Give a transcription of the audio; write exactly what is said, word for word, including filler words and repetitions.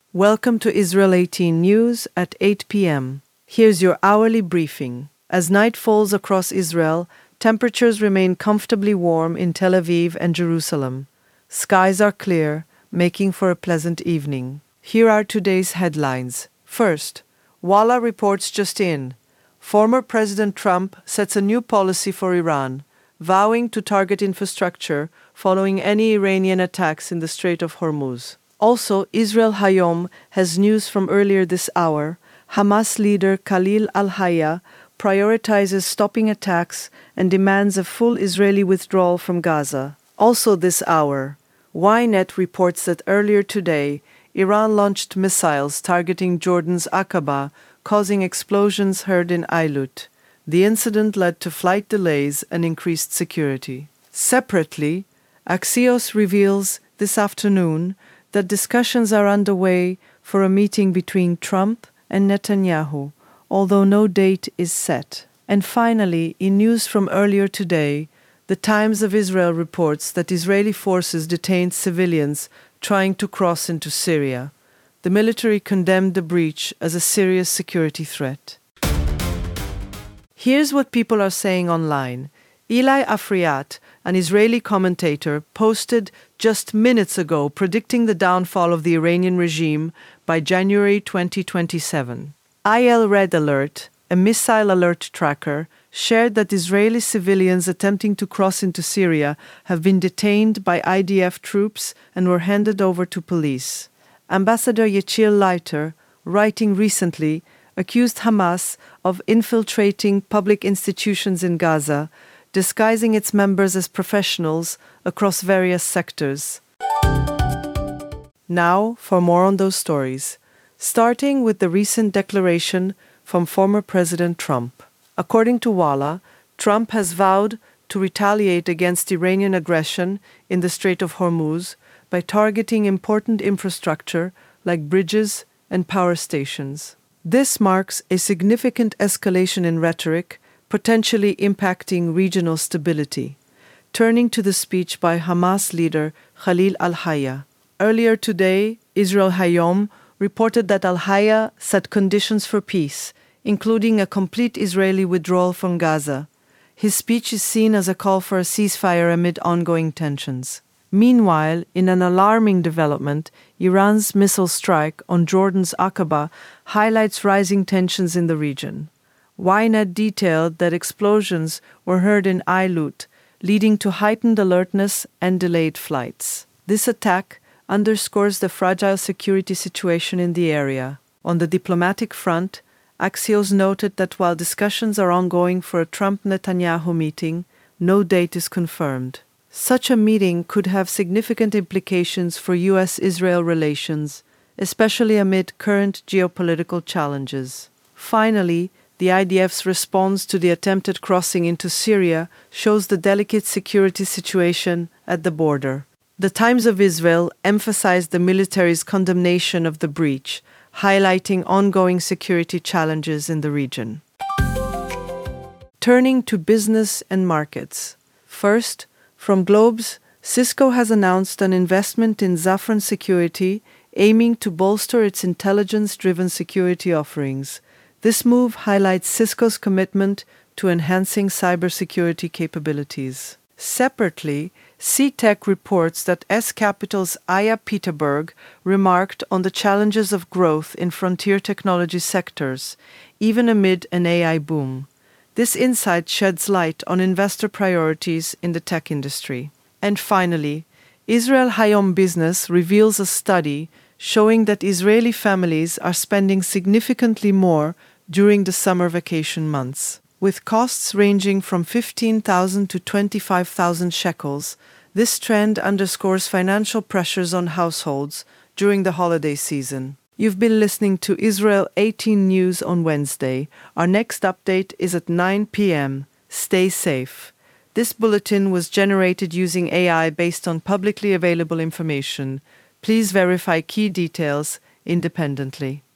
Welcome to Israel eighteen News at eight p.m. Here's your hourly briefing. As night falls across Israel, temperatures remain comfortably warm in Tel Aviv and Jerusalem. Skies are clear, making for a pleasant evening. Here are today's headlines. First, Walla reports just in. Former President Trump sets a new policy for Iran, vowing to target infrastructure following any Iranian attacks in the Strait of Hormuz. Also, Israel Hayom has news from earlier this hour. Hamas leader Khalil al-Hayya prioritizes stopping attacks and demands a full Israeli withdrawal from Gaza. Also this hour, Ynet reports that earlier today, Iran launched missiles targeting Jordan's Aqaba, causing explosions heard in Eilut. The incident led to flight delays and increased security. Separately, Axios reveals this afternoon that discussions are underway for a meeting between Trump and Netanyahu, although no date is set. And finally, in news from earlier today, the Times of Israel reports that Israeli forces detained civilians trying to cross into Syria. The military condemned the breach as a serious security threat. Here's what people are saying online. Eli Afriat, an Israeli commentator, posted just minutes ago predicting the downfall of the Iranian regime by January twenty twenty-seven. I L Red Alert, a missile alert tracker, shared that Israeli civilians attempting to cross into Syria have been detained by I D F troops and were handed over to police. Ambassador Yechiel Leiter, writing recently, accused Hamas of infiltrating public institutions in Gaza, disguising its members as professionals across various sectors. Now, for more on those stories, starting with the recent declaration from former President Trump. According to Walla, Trump has vowed to retaliate against Iranian aggression in the Strait of Hormuz by targeting important infrastructure like bridges and power stations. This marks a significant escalation in rhetoric, potentially impacting regional stability. Turning to the speech by Hamas leader Khalil al-Hayya. Earlier today, Israel Hayom reported that al-Hayya set conditions for peace, including a complete Israeli withdrawal from Gaza. His speech is seen as a call for a ceasefire amid ongoing tensions. Meanwhile, in an alarming development, Iran's missile strike on Jordan's Aqaba highlights rising tensions in the region. Ynet detailed that explosions were heard in Eilut, leading to heightened alertness and delayed flights. This attack underscores the fragile security situation in the area. On the diplomatic front, Axios noted that while discussions are ongoing for a Trump-Netanyahu meeting, no date is confirmed. Such a meeting could have significant implications for U S Israel relations, especially amid current geopolitical challenges. Finally, the I D F's response to the attempted crossing into Syria shows the delicate security situation at the border. The Times of Israel emphasized the military's condemnation of the breach, highlighting ongoing security challenges in the region. Turning to business and markets. First, from Globes, Cisco has announced an investment in Zafran Security, aiming to bolster its intelligence-driven security offerings. This move highlights Cisco's commitment to enhancing cybersecurity capabilities. Separately, C Tech reports that S Capital's Aya Peterberg remarked on the challenges of growth in frontier technology sectors, even amid an A I boom. This insight sheds light on investor priorities in the tech industry. And finally, Israel Hayom Business reveals a study showing that Israeli families are spending significantly more during the summer vacation months. With costs ranging from fifteen thousand to twenty-five thousand shekels, this trend underscores financial pressures on households during the holiday season. You've been listening to Israel eighteen News on Wednesday. Our next update is at nine p.m. Stay safe. This bulletin was generated using A I based on publicly available information. Please verify key details independently.